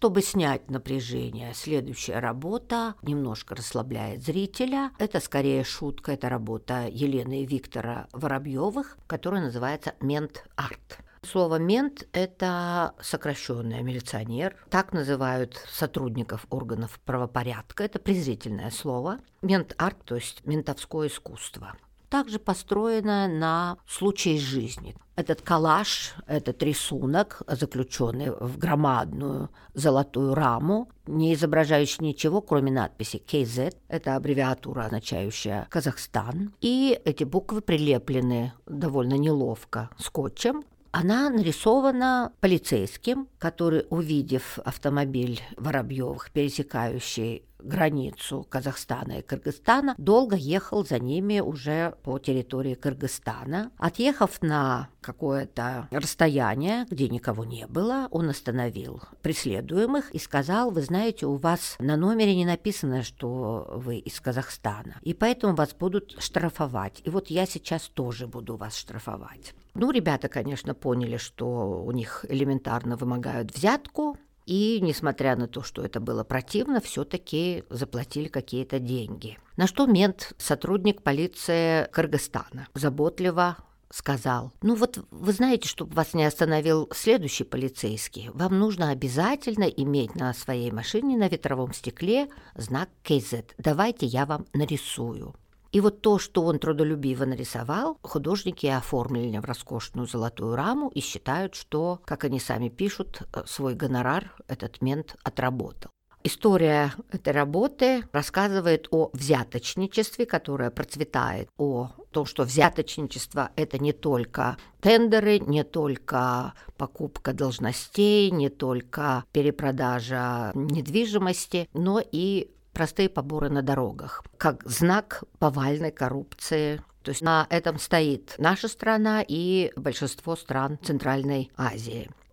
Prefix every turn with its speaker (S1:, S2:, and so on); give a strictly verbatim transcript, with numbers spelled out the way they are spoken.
S1: чтобы снять напряжение, следующая работа немножко расслабляет зрителя. Это скорее шутка, это работа Елены и Виктора Воробьевых, которая называется «Мент-арт». Слово «мент» — это сокращенное милиционер. Так называют сотрудников органов правопорядка. Это презрительное слово. Мент-арт, то есть ментовское искусство. Также построено на случае из жизни. Этот коллаж, этот рисунок, заключенный в громадную золотую раму, не изображающий ничего, кроме надписи кей зет, это аббревиатура, означающая «Казахстан», и эти буквы прилеплены довольно неловко скотчем. Она нарисована полицейским, который, увидев автомобиль Воробьевых, пересекающий границу Казахстана и Кыргызстана, долго ехал за ними уже по территории Кыргызстана. Отъехав на какое-то расстояние, где никого не было, он остановил преследуемых и сказал: вы знаете, у вас на номере не написано, что вы из Казахстана, и поэтому вас будут штрафовать. И вот я сейчас тоже буду вас штрафовать. Ну, ребята, конечно, поняли, что у них элементарно вымогают взятку, и, несмотря на то, что это было противно, все-таки заплатили какие-то деньги. На что мент, сотрудник полиции Кыргызстана, заботливо сказал: ну вот вы знаете, чтобы вас не остановил следующий полицейский, вам нужно обязательно иметь на своей машине на ветровом стекле знак кей зет. Давайте я вам нарисую. И вот то, что он трудолюбиво нарисовал, художники оформили в роскошную золотую раму и считают, что, как они сами пишут, свой гонорар этот мент отработал. История этой работы рассказывает о взяточничестве, которое процветает, о том, что взяточничество – это не только тендеры, не только покупка должностей, не только перепродажа недвижимости, но и простые поборы на дорогах, как знак повальной коррупции. То есть на этом стоит наша страна и большинство стран Центральной Азии.